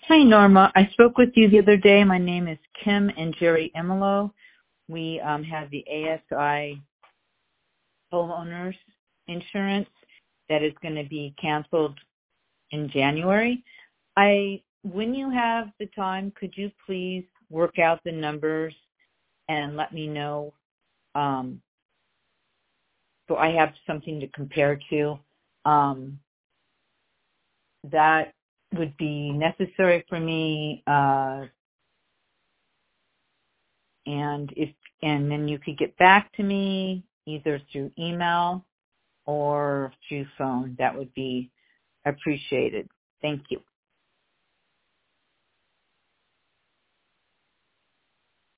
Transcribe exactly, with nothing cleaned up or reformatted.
Hi, Norma. I spoke with you the other day. My name is Kim and Jerry Emilo. We um, have the A S I homeowners insurance that is going to be canceled in January. I, when you have the time, could you please work out the numbers and let me know um, so I have something to compare to? Um, that would be necessary for me, uh, and if and then you could get back to me either through email or through phone. That would be appreciated. Thank you.